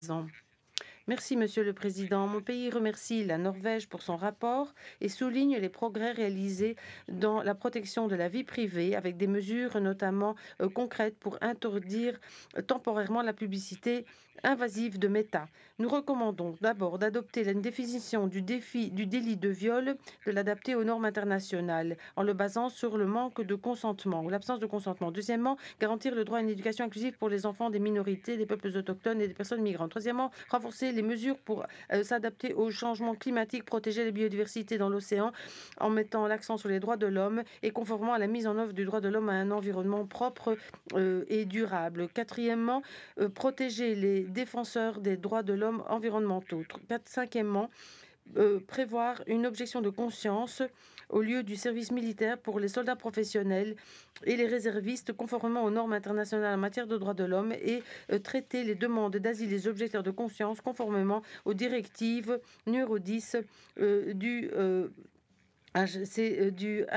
Merci, Monsieur le Président. Mon pays remercie la Norvège pour son rapport et souligne les progrès réalisés dans la protection de la vie privée, avec des mesures notamment concrètes pour interdire temporairement la publicité invasive de Meta. Nous recommandons d'abord d'adopter une définition du délit de viol, de l'adapter aux normes internationales, en le basant sur le manque de consentement ou l'absence de consentement. Deuxièmement, garantir le droit à une éducation inclusive pour les enfants des minorités, des peuples autochtones et des personnes migrantes. Troisièmement, renforcer les mesures pour s'adapter au changement climatique, protéger la biodiversité dans l'océan en mettant l'accent sur les droits de l'homme et conformément à la mise en œuvre du droit de l'homme à un environnement propre et durable. Quatrièmement, protéger les défenseurs des droits de l'homme environnementaux. Cinquièmement, prévoir une objection de conscience au lieu du service militaire pour les soldats professionnels et les réservistes conformément aux normes internationales en matière de droits de l'homme et traiter les demandes d'asile des objecteurs de conscience conformément aux directives numéro 10 du